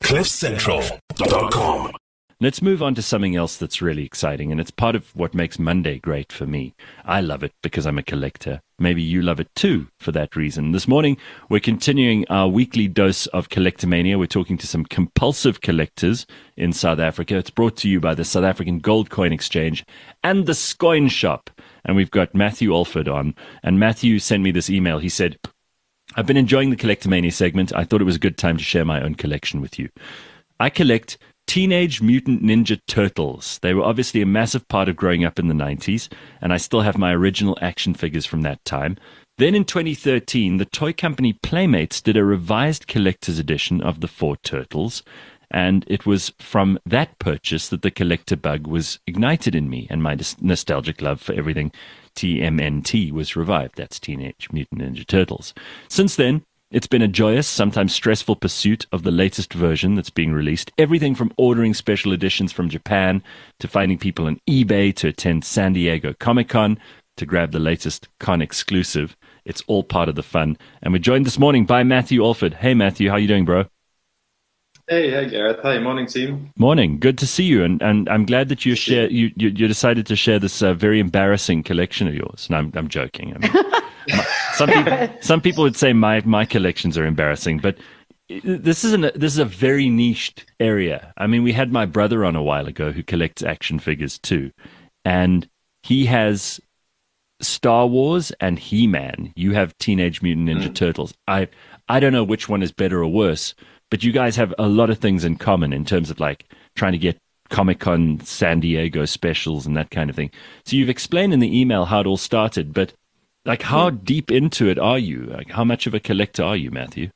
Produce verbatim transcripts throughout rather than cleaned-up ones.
cliff central dot com. Let's move on to something else that's really exciting, and it's part of what makes Monday great for me. I love it because I'm a collector. Maybe you love it too for that reason. This morning, we're continuing our weekly dose of Collectomania. We're talking to some compulsive collectors in South Africa. It's brought to you by the South African Gold Coin Exchange and the Scoin Shop. And we've got Matthew Alford on. And Matthew sent me this email. He said, I've been enjoying the Collectomania segment. I thought it was a good time to share my own collection with you. I collect Teenage Mutant Ninja Turtles. They were obviously a massive part of growing up in the nineties, and I still have my original action figures from that time. Then in twenty thirteen, the toy company Playmates did a revised collector's edition of the four Turtles, and it was from that purchase that the collector bug was ignited in me, and my nostalgic love for everything T M N T was revived. That's Teenage Mutant Ninja Turtles. Since then, it's been a joyous, sometimes stressful pursuit of the latest version that's being released. Everything from ordering special editions from Japan to finding people on eBay to attend San Diego Comic-Con to grab the latest con exclusive. It's all part of the fun. And we're joined this morning by Matthew Alford. Hey, Matthew, how you doing, bro? Hey, hey, Gareth. Hey, morning, team. Morning. Good to see you. And and I'm glad that you share you you, you decided to share this uh, very embarrassing collection of yours. And I'm I'm joking. I mean, my, some people some people would say my my collections are embarrassing, but this isn't a, this is a very niched area. I mean, we had my brother on a while ago who collects action figures too, and he has Star Wars and He-Man. You have Teenage Mutant Ninja mm. Turtles. I I don't know which one is better or worse. But you guys have a lot of things in common in terms of like trying to get Comic-Con San Diego specials and that kind of thing. So you've explained in the email how it all started, but like how mm. deep into it are you? Like how much of a collector are you, Matthew?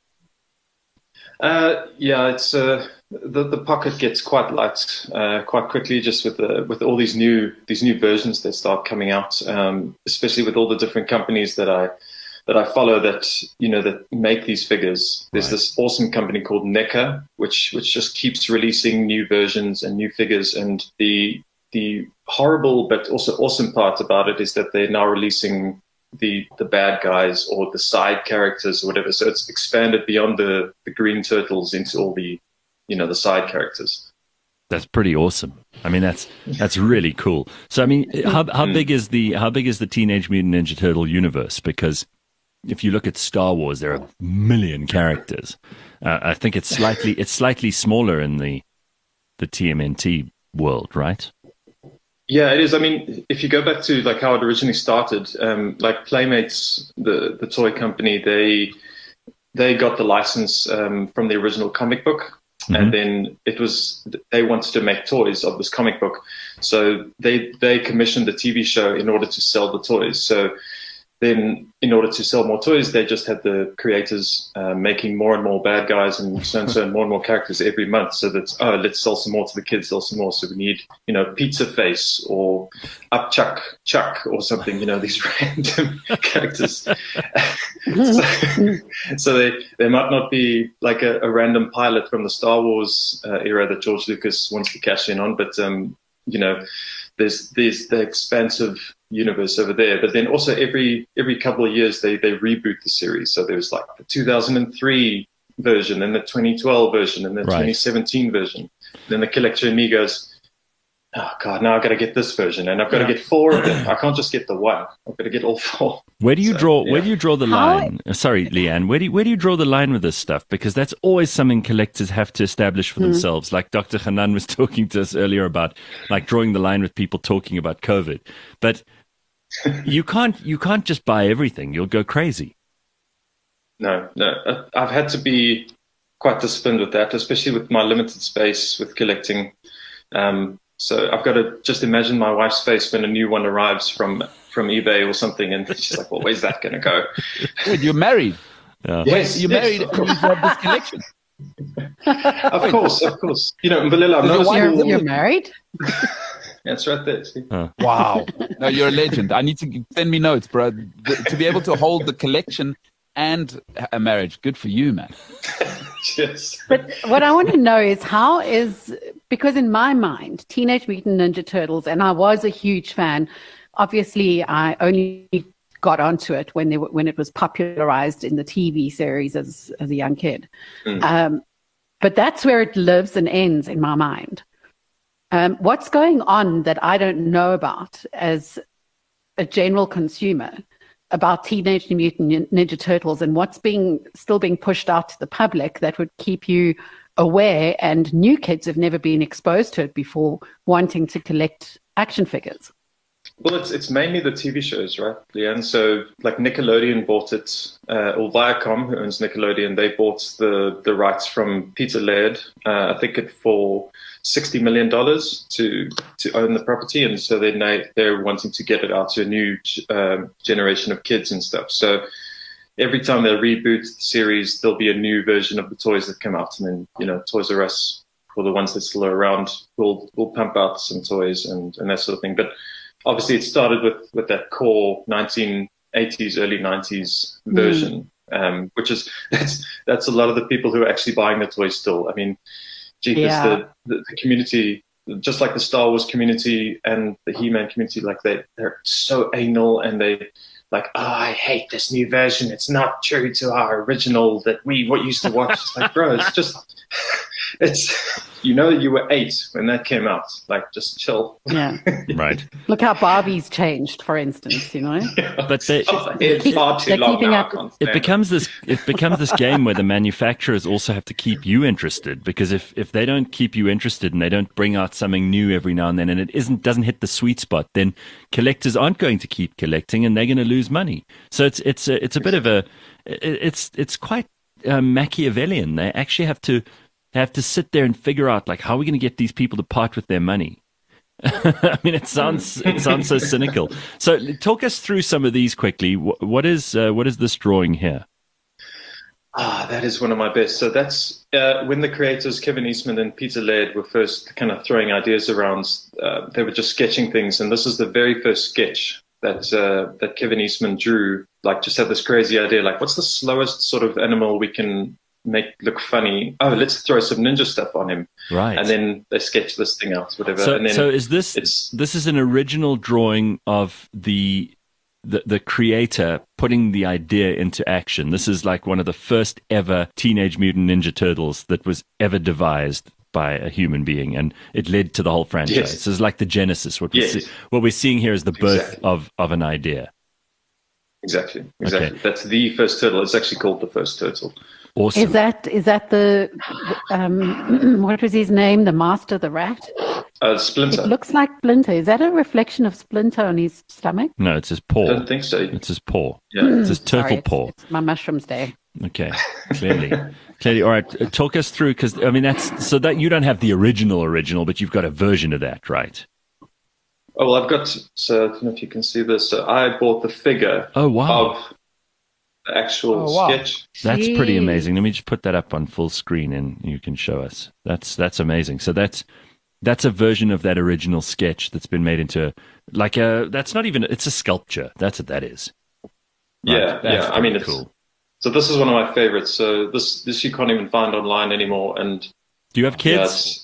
Uh, yeah, it's uh, the the pocket gets quite light uh, quite quickly just with the with all these new these new versions that start coming out, um, especially with all the different companies that I. that I follow that, you know, that make these figures. There's right. this awesome company called NECA, which which just keeps releasing new versions and new figures. And the the horrible but also awesome part about it is that they're now releasing the the bad guys or the side characters or whatever. So it's expanded beyond the, the green turtles into all the, you know, the side characters. That's pretty awesome. I mean, that's that's really cool. So I mean, how how big is the how big is the Teenage Mutant Ninja Turtle universe? Because if you look at Star Wars, there are a million characters. Uh, I think it's slightly it's slightly smaller in the the T M N T world, right? Yeah, it is. I mean, if you go back to like how it originally started, um, like Playmates, the the toy company, they they got the license um, from the original comic book, mm-hmm. and then it was they wanted to make toys of this comic book, so they they commissioned the T V show in order to sell the toys. So then in order to sell more toys, they just had the creators uh, making more and more bad guys and so and so and more and more characters every month. So that, oh, let's sell some more to the kids, sell some more. So we need, you know, Pizza Face or Up Chuck Chuck or something, you know, these random characters. so, so they, they might not be like a, a random pilot from the Star Wars uh, era that George Lucas wants to cash in on, but, um, you know, there's, there's the expansive universe over there, but then also every every couple of years they they reboot the series. So there's like the two thousand three version and the twenty twelve version and the right. twenty seventeen version. Then the collector in me goes, oh god, now I've got to get this version and I've got yeah. to get four of them. I can't just get the one. I've got to get all four. Where do you so, draw? yeah. Where do you draw the line? How? Sorry, Leanne. Where do you, where do you draw the line with this stuff? Because that's always something collectors have to establish for mm. themselves. Like Doctor Hanan was talking to us earlier about, like drawing the line with people talking about COVID, but you can't you can't just buy everything. You'll go crazy. No, no. I've had to be quite disciplined with that, especially with my limited space with collecting. Um, so I've got to just imagine my wife's face when a new one arrives from from eBay or something, and she's like, "Well, where's that going to go?" Wait, you're married? Yeah. Yes, Wait, you're yes, married and you have this collection? Of course, of course. You know, Mbalila, I'm not you're, you're, you're married? That's right there. See? Huh. Wow. No, you're a legend. I need to send me notes, bro. To be able to hold the collection and a marriage. Good for you, man. Yes. But what I want to know is how is, because in my mind, Teenage Mutant Ninja Turtles, and I was a huge fan, obviously I only got onto it when they were, when it was popularized in the T V series as, as a young kid. Mm. Um, but that's where it lives and ends in my mind. Um, what's going on that I don't know about as a general consumer about Teenage Mutant Ninja Turtles and what's being still being pushed out to the public that would keep you aware, and new kids have never been exposed to it before, wanting to collect action figures? Well, it's it's mainly the T V shows, right, Leanne? So, like Nickelodeon bought it, uh, or Viacom, who owns Nickelodeon, they bought the, the rights from Peter Laird, uh, I think it for sixty million dollars to to own the property, and so they they're wanting to get it out to a new um, generation of kids and stuff. So every time they reboot the series, there'll be a new version of the toys that come out, and then you know Toys R Us, for the ones that still are around, will will pump out some toys and and that sort of thing. But obviously, it started with with that core nineteen eighties, early nineties version, mm. um, which is that's that's a lot of the people who are actually buying the toys still. I mean. Jeepers, yeah. the, the, the community, just like the Star Wars community and the He-Man community, like they, they're so anal and they like, oh, I hate this new version. It's not true to our original that we what used to watch. It's like, bro, it's just, it's, you know, you were eight when that came out. Like, just chill. Yeah. Right. Look how Barbie's changed, for instance, you know. Yeah. But they, oh, it's far too long now. Up, it becomes this. It becomes this game where the manufacturers also have to keep you interested, because if if they don't keep you interested and they don't bring out something new every now and then, and it isn't doesn't hit the sweet spot, then collectors aren't going to keep collecting, and they're going to lose money. So it's it's a, it's a bit of a it's it's quite uh, Machiavellian. They actually have to. have to sit there and figure out, like, how are we going to get these people to part with their money? I mean, it sounds it sounds so cynical. So, talk us through some of these quickly. What, what is uh, what is this drawing here? Ah, that is one of my best. So that's uh, when the creators Kevin Eastman and Peter Laird were first kind of throwing ideas around. Uh, they were just sketching things, and this is the very first sketch that uh, that Kevin Eastman drew. Like, just had this crazy idea, like, what's the slowest sort of animal we can make look funny? Oh, let's throw some ninja stuff on him, right? And then they sketch this thing out, whatever. So, and then so is this it's, this is an original drawing of the, the the creator putting the idea into action? This is like one of the first ever Teenage Mutant Ninja Turtles that was ever devised by a human being, and it led to the whole franchise. Yes. This is like the genesis. What yes. we see, what we're seeing here is the birth exactly. of of an idea. Exactly, exactly. Okay. That's the first turtle. It's actually called the first turtle. Awesome. Is that is that the um, what was his name? The master, the rat. Uh, Splinter. It looks like Splinter. Is that a reflection of Splinter on his stomach? No, it's his paw. I don't think so. It's his paw. Yeah, it's his turtle Sorry, paw. It's, it's my mushrooms day. Okay, clearly, clearly. All right, uh, talk us through, because I mean that's so that you don't have the original original, but you've got a version of that, right? Oh well, I've got. So I don't know if you can see this. So I bought the figure. Oh wow. Of the actual Oh, wow. sketch. That's pretty Jeez. amazing. Let me just put that up on full screen and you can show us. That's that's amazing. So that's that's a version of that original sketch that's been made into like a that's not even it's a sculpture. That's what that is. Yeah, Right. That's yeah. I mean, pretty it's, cool. so this is one of my favorites. So this this you can't even find online anymore. And Do you have yeah, kids? it's-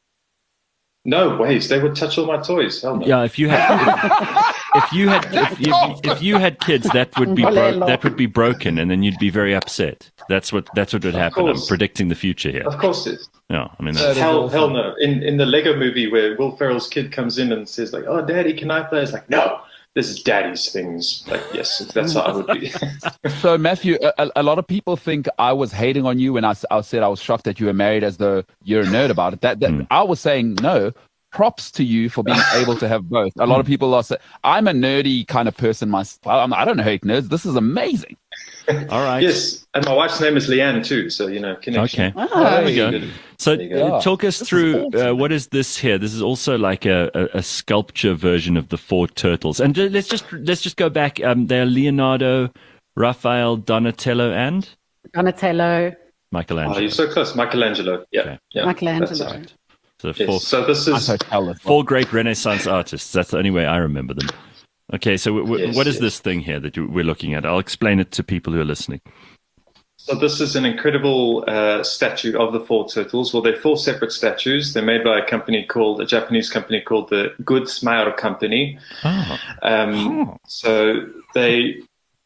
no ways, they would touch all my toys. Hell no. Yeah, if you had if, if you had if you, if you had kids, that would be bro- that would be broken, and then you'd be very upset. That's what that's what would happen. I'm course. predicting the future here. Of course it is. No, I mean That that's, is Hell, awesome. hell no. In in the Lego movie where Will Ferrell's kid comes in and says like, "Oh, Daddy, can I play?" It's like, "No, this is Daddy's things." Like, yes, that's how I would be. So, Matthew, a, a lot of people think I was hating on you when I, s- I said I was shocked that you were married, as though you're a nerd about it. That, that Mm. I was saying no. Props to you for being able to have both. A lot of people are saying I'm a nerdy kind of person myself. I'm, I don't hate nerds. This is amazing. all right. Yes, and my wife's name is Leanne too. So you know, connection. Okay. Oh, There we go. Good. So There you go. uh, talk us This is through awesome. uh, what is this here? This is also like a, a, a sculpture version of the four turtles. And uh, let's just let's just go back. Um, they're Leonardo, Raphael, Donatello, and Donatello, Michelangelo. Oh, you're so close, Michelangelo. Yeah, Okay. yeah. Michelangelo. that's it. So Yes. four, So this I'm is so jealous. four great Renaissance artists. That's the only way I remember them. Okay, so w- w- Yes, what is yes. this thing here that you- we're looking at? I'll explain it to people who are listening. so this is an incredible uh, statue of the four turtles. Well, they're four separate statues. They're made by a company called a Japanese company called the Good Smile Company. Oh, Um, Oh. So they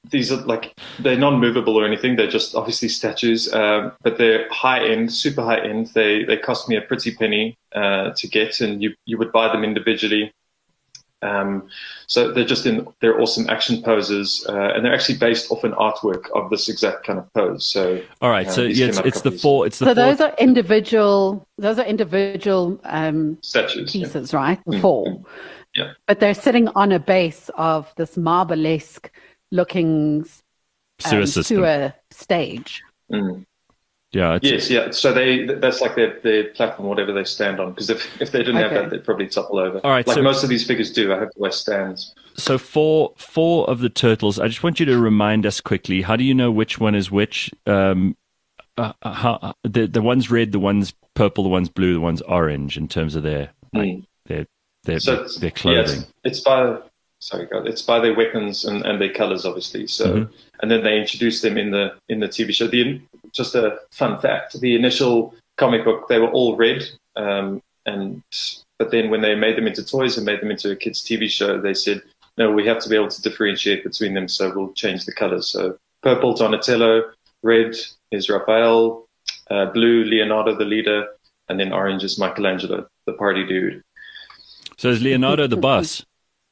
these are like, they're non-movable or anything. They're just obviously statues, um, but they're high end, super high end. They they cost me a pretty penny uh, to get, and you you would buy them individually. Um, so they're just in they're awesome action poses, uh, and they're actually based off an artwork of this exact kind of pose. So all right, uh, so yeah, it's, it's the four. It's the so four. those are individual. Those are individual um, statues pieces, yeah. right? The four. Mm-hmm. Yeah, but they're sitting on a base of this marble-esque looking um, sewer system. sewer stage. Mm. Yeah. It's, yes. Yeah. So they that's like their, their platform, whatever they stand on. Because if, if they didn't okay. have that, they'd probably topple over. All right. Like so, most of these figures do. I have to wear stands. So for four of the turtles, I just want you to remind us quickly. How do you know which one is which? Um, uh, how, the the one's red, the one's purple, the one's blue, the one's orange in terms of their like, mm. their their, so their clothing. Yeah, it's, it's by sorry, God, it's by their weapons and, and their colors, obviously. So, mm-hmm. and then they introduced them in the in the T V show. The just a fun fact: the initial comic book, they were all red, um, and but then when they made them into toys and made them into a kids' T V show, they said, no, we have to be able to differentiate between them, so we'll change the colors. So, purple, Donatello; red is Raphael; uh, blue, Leonardo, the leader; and then orange is Michelangelo, the party dude. So is Leonardo the boss?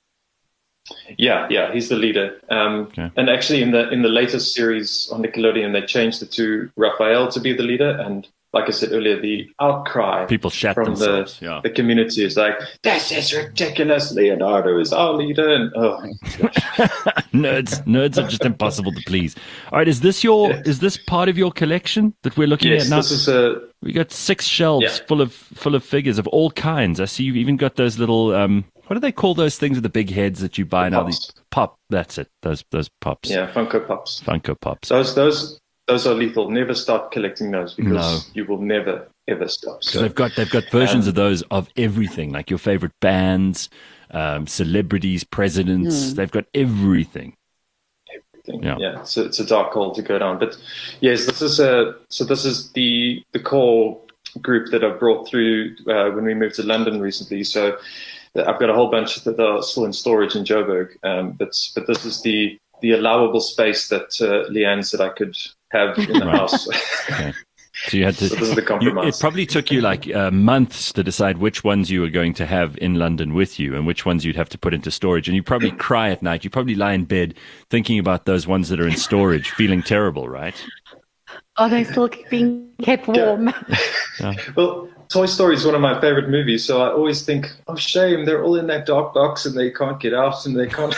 Yeah, yeah, he's the leader. Um, okay. And actually, in the in the latest series on Nickelodeon, they changed it to Raphael to be the leader. And like I said earlier, the outcry people shat from themselves. the, yeah. the community is like, "This is ridiculous! Leonardo is our leader." And oh, nerds, nerds are just impossible to please. All right, is this your yes. is this part of your collection that we're looking yes, at now? This is a. We got six shelves yeah. full of full of figures of all kinds. I see you've even got those little um, what do they call those things with the big heads that you buy the now? Pops. The pop. That's it. Those those pops. Yeah, Funko Pops. Funko Pops. Those those those are lethal. Never start collecting those because no. you will never ever stop. So they've got they've got versions um, of those of everything, like your favorite bands, um, celebrities, presidents. Mm. They've got everything. Yeah, yeah. So it's a dark hole to go down. But yes, this is a so this is the the core group that I've brought through uh, when we moved to London recently. So I've got a whole bunch that are still in storage in Joburg. Um, but but this is the the allowable space that uh, Leanne said I could have in the right. house. Okay. So you had to. So this is the compromise. You, it probably took you like uh, months to decide which ones you were going to have in London with you, and which ones you'd have to put into storage. And you probably cry at night. You probably lie in bed thinking about those ones that are in storage, feeling terrible, right? Are they still being kept warm? Yeah. Yeah. Well, Toy Story is one of my favorite movies, so I always think, oh, shame, they're all in that dark box and they can't get out and they can't.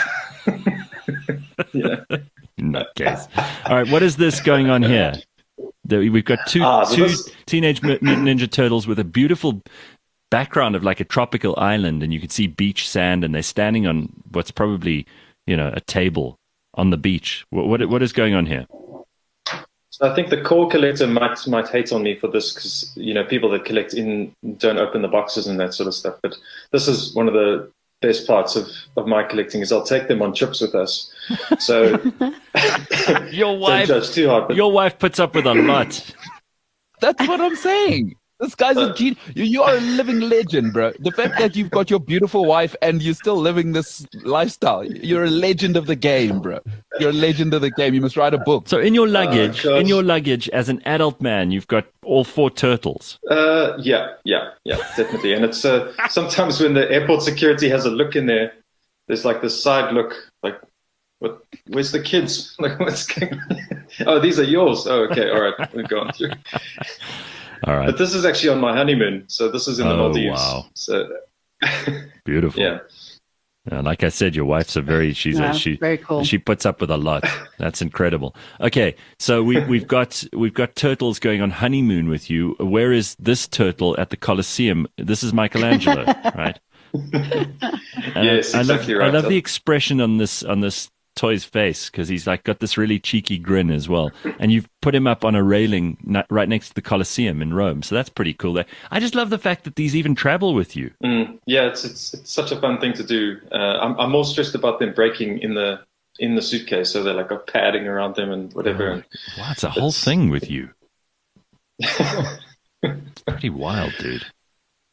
Yeah. In that case. All right, what is this going on here? We've got two, ah, so two this... Teenage Mutant Ninja Turtles with a beautiful background of like a tropical island, and you can see beach sand, and they're standing on what's probably, you know, a table on the beach. What what, what is going on here? So I think the core collector might might hate on me for this because, you know, people that collect in don't open the boxes and that sort of stuff. But this is one of the best parts of, of my collecting is I'll take them on trips with us. So your wife, don't judge too hard, but... your wife puts up with a lot. That's what I'm saying. This guy's a genius. You, you are a living legend, bro. The fact that you've got your beautiful wife and you're still living this lifestyle, you're a legend of the game, bro. You're a legend of the game. You must write a book. So in your luggage, uh, in your luggage, as an adult man, you've got all four turtles. Uh, yeah, yeah, yeah, definitely. And it's uh, sometimes when the airport security has a look in there, there's like this side look, like, what? Where's the kids? Like, what's going on? Oh, these are yours. Oh, okay, all right, we've gone through. All right. But this is actually on my honeymoon, so this is in the oh, Maldives. Wow. So beautiful. Yeah. Yeah. Like I said, your wife's a very she's yeah, a, she very cool. She puts up with a lot. That's incredible. Okay, so we we've got we've got turtles going on honeymoon with you. Where is this turtle at the Colosseum? This is Michelangelo, right? And yes, I, I exactly love, right. I love the expression on this on this toy's face because he's like got this really cheeky grin as well, and you've put him up on a railing right next to the Colosseum in Rome, so that's pretty cool. There, I just love the fact that these even travel with you. Mm, yeah, it's, it's it's such a fun thing to do. Uh, I'm I'm more stressed about them breaking in the in the suitcase, so they're like got padding around them and whatever. Oh, wow, it's a whole it's... thing with you. It's pretty wild, dude.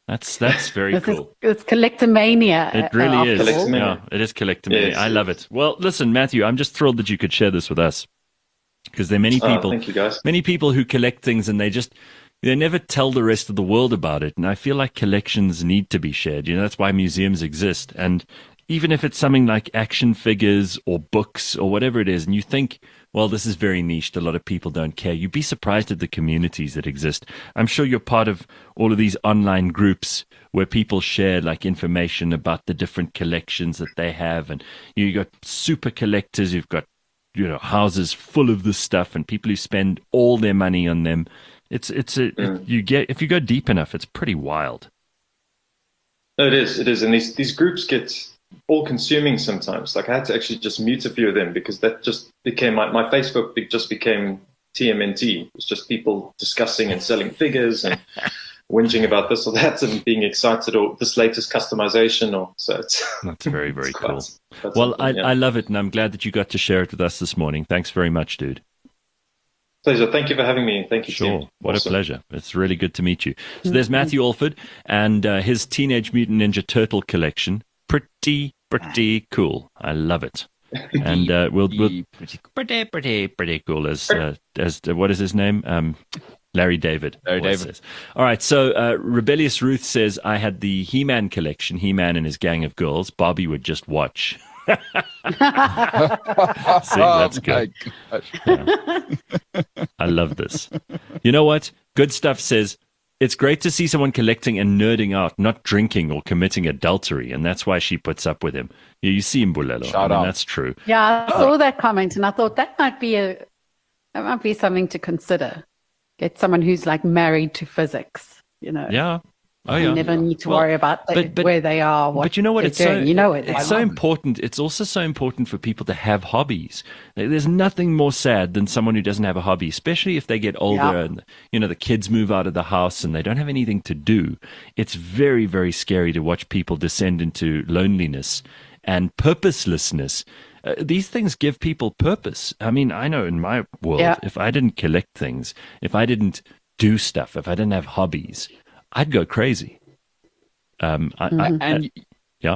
That's that's very This is, cool. it's collectomania. It really uh, is. after all. Collectomania. Yeah, it is collectomania. Yes, I love yes. it. Well, listen, Matthew, I'm just thrilled that you could share this with us because there are many Oh, people, thank you, guys. many people who collect things and they just they never tell the rest of the world about it. And I feel like collections need to be shared. You know, that's why museums exist. And even if it's something like action figures or books or whatever it is, and you think, well, this is very niche, a lot of people don't care, you'd be surprised at the communities that exist. I'm sure you're part of all of these online groups where people share like information about the different collections that they have. And you got super collectors, you've got, you know, houses full of this stuff and people who spend all their money on them. It's, it's, a, Mm. it, you get, if you go deep enough, it's pretty wild. No, it is. It is. And these, these groups get all consuming sometimes. Like I had to actually just mute a few of them because that just became my, my Facebook be- just became T M N T. It was just people discussing and selling figures and whinging about this or that and being excited or this latest customization or so. It's, That's very, very it's cool. quite- quite Well, I, something, yeah. I love it, and I'm glad that you got to share it with us this morning. Thanks very much, dude. Pleasure. Thank you for having me. Thank you, Sure. team. What Awesome. a pleasure. It's really good to meet you. So there's Matthew Alford and uh, his Teenage Mutant Ninja Turtle collection. Pretty, pretty cool. I love it. And uh, we'll, we'll Pretty pretty, pretty, pretty cool. As uh, as uh, what is his name? Um, Larry David. Larry always David. says. All right. So uh, Rebellious Ruth says I had the He-Man collection. He-Man and his gang of girls. Bobby would just watch. See, that's good. Oh, my gosh. I love this. You know what? Good Stuff says, it's great to see someone collecting and nerding out, not drinking or committing adultery, and that's why she puts up with him. Yeah, you see him, Bulelo. Shout I mean, out. that's true. Yeah, I saw that comment and I thought that might be a that might be something to consider. Get someone who's like married to physics, you know. Yeah. Oh, You yeah. never need to Well, worry about the, but- but- where they are. What But you know what? they're It's so doing. you know it. it's so important. It's also so important for people to have hobbies. There's nothing more sad than someone who doesn't have a hobby, especially if they get older Yeah. and you know the kids move out of the house and they don't have anything to do. It's very, very scary to watch people descend into loneliness and purposelessness. Uh, these things give people purpose. I mean, I know in my world, Yeah. if I didn't collect things, if I didn't do stuff, if I didn't have hobbies, I'd go crazy. Um, I, I, And yeah.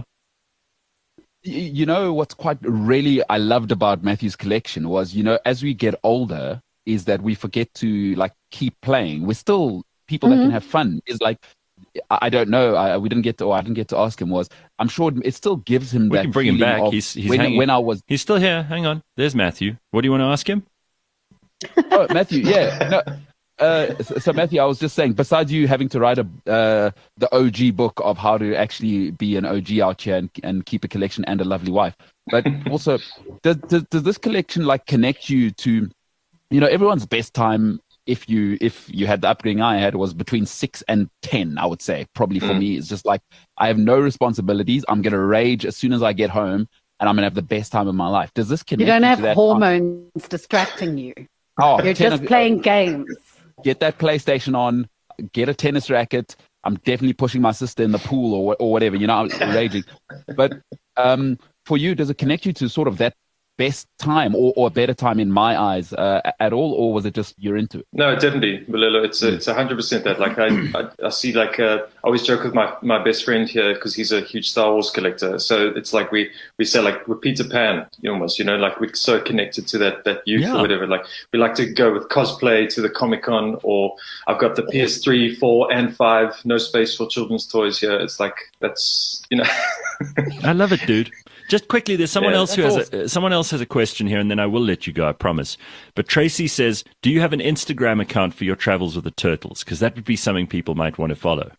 y- you know what's quite really I loved about Matthew's collection was, you know, as we get older, is that we forget to like keep playing. We're still people that can have fun. Is like I, I don't know. I, we didn't get to, or I didn't get to ask him. Was I'm sure it still gives him We that can bring him feeling back. of He's- he's when, hanging- when I was He's still here. Hang on. There's Matthew. What do you want to ask him? oh, Matthew. Yeah. No, uh, so, so Matthew, I was just saying. Besides you having to write a uh, the O G book of how to actually be an O G out here and, and keep a collection and a lovely wife, but also does, does does this collection like connect you to, you know, everyone's best time? If you if you had the upbringing I had, was between six and ten. I would say probably for Mm. me, it's just like I have no responsibilities. I'm gonna rage as soon as I get home, and I'm gonna have the best time of my life. Does this connect You don't to have that? hormones distracting you. Oh, You're ten just of- playing games. Get that PlayStation on, get a tennis racket. I'm definitely pushing my sister in the pool or or whatever. You know, I'm raging. But um, for you, does it connect you to sort of that best time or, or better time in my eyes uh, at all, or was it just you're into it? No, definitely, Bulelo. It's a, it's a hundred percent that. Like I, I, I see. Like uh, I always joke with my, my best friend here because he's a huge Star Wars collector. So it's like we we say like we're Peter Pan almost. You know, like we're so connected to that that youth Yeah. or whatever. Like we like to go with cosplay to the Comic Con, or I've got the P S three, four, and five. No space for children's toys here. It's like that's you know. I love it, dude. Just quickly, there's someone Yeah, else who has that's a, uh, someone else has a question here, and then I will let you go. I promise. But Tracy says, "Do you have an Instagram account for your travels with the turtles? Because that would be something people might want to follow."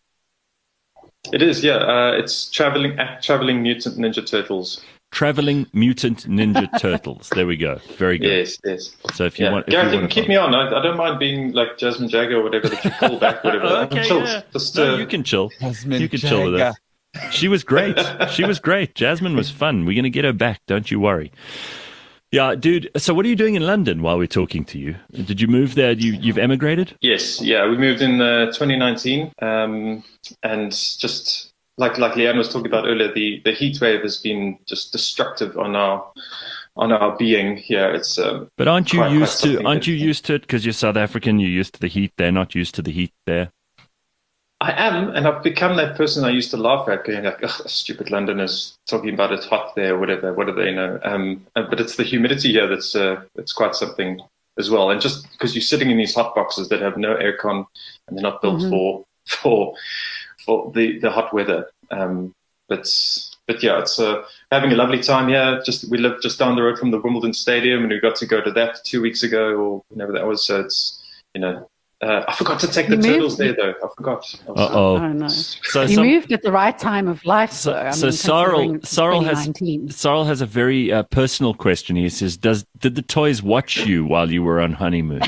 It is, yeah. Uh, it's traveling at traveling mutant ninja turtles. Traveling Mutant Ninja Turtles. There we go. Very good. Yes, yes. So if you Yeah, want, if Gareth, you you can want to keep follow- me on. I, I don't mind being like Jasmine Jagger or whatever that you call back, whatever. Okay, Chill. yeah. Just, No, uh, you can chill. Jasmine You can chill with us. She was great. She was great. Jasmine was fun. We're going to get her back. Don't you worry. Yeah, dude. So what are you doing in London while we're talking to you? Did you move there? You, you've emigrated? Yes, yeah. We moved in uh, twenty nineteen, um, and just like like Leanne was talking about earlier, the, the heat wave has been just destructive on our on our being here. It's um, But aren't you Quite- quite used to, something aren't that- you used to it? Because you're South African, you're used to the heat. They're not used to the heat there. I I am, and I've become that person I used to laugh at, going like, "Ugh, stupid Londoners talking about it's hot there, or whatever. What do they know?" Um, but it's the humidity here that's uh, that's quite something as well. And just because you're sitting in these hot boxes that have no aircon and they're not built mm-hmm. for for for the, the hot weather. Um, but but yeah, it's uh, having a lovely time here. Just we live just down the road from the Wimbledon Stadium, and we got to go to that two weeks ago, or whenever that was. So it's you know. Uh, I forgot to take the you turtles moved. there, though. I forgot. I was, Uh-oh. Oh, no. So you some, moved at the right time of life, so, though. I so mean, Sarl, Sarl has twenty nineteen. Sarl has a very uh, personal question. He says, "Does did the toys watch you while you were on honeymoon?"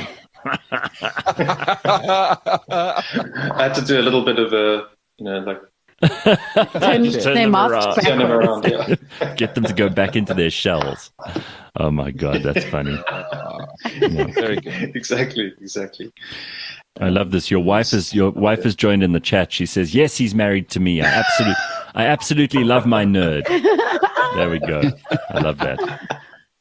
I had to do a little bit of a, you know, like Turn, Turn their them masks around. turn them backwards. around. Yeah. Get them to go back into their shells. Oh my God, that's funny. No. Very good. exactly, exactly. I love this. Your wife is your wife has joined in the chat. She says, "Yes, he's married to me. I absolutely, I absolutely love my nerd." There we go. I love that.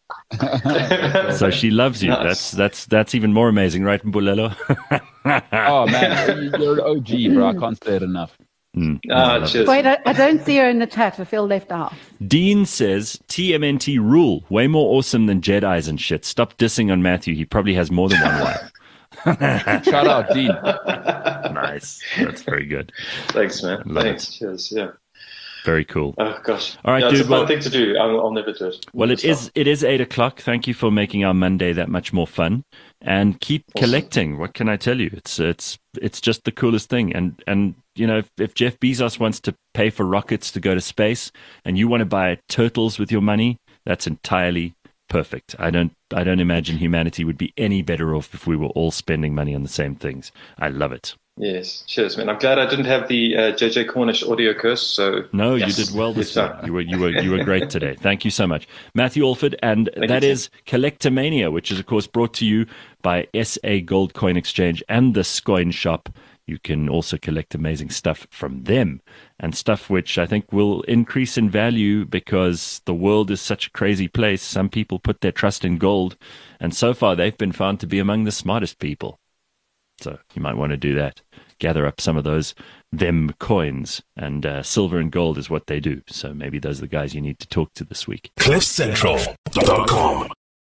So she loves you. Nice. That's that's that's even more amazing, right, Mbulelo? Oh man, you're an O G, bro. I can't say it enough. Mm, Ah, I love cheers. Wait, I, I don't see her in the chat. I feel left out. it. Dean says, "T M N T rule. Way more awesome than Jedis and shit. Stop dissing on Matthew. He probably has more than one wife." Shout out, Dean. Nice. That's very good. Thanks, man. Love Thanks. it. Cheers. Yeah. Very cool. Oh gosh. All right, yeah, dude, It's a fun well- thing to do. I'll, I'll never do it. Well, it is it is eight o'clock. Thank you for making our Monday that much more fun. And keep Awesome. collecting. What can I tell you? It's it's it's just the coolest thing. And and you know, if, if Jeff Bezos wants to pay for rockets to go to space, and you want to buy turtles with your money, that's entirely perfect. I don't I don't imagine humanity would be any better off if we were all spending money on the same things. I love it. Yes. Cheers, man. I'm glad I didn't have the uh, J J Cornish audio curse. So No, yes. you did well this Yes, week. sir. You were you were you were great today. Thank you so much, Matthew Alford, and Thank that you, Tim. is Collectomania, which is of course brought to you by S A Gold Coin Exchange and the Scoin Shop. You can also collect amazing stuff from them, and stuff which I think will increase in value because the world is such a crazy place. Some people put their trust in gold, and so far they've been found to be among the smartest people. So you might want to do that. Gather up some of those them coins, and uh, silver and gold is what they do. So maybe those are the guys you need to talk to this week. cliff central dot com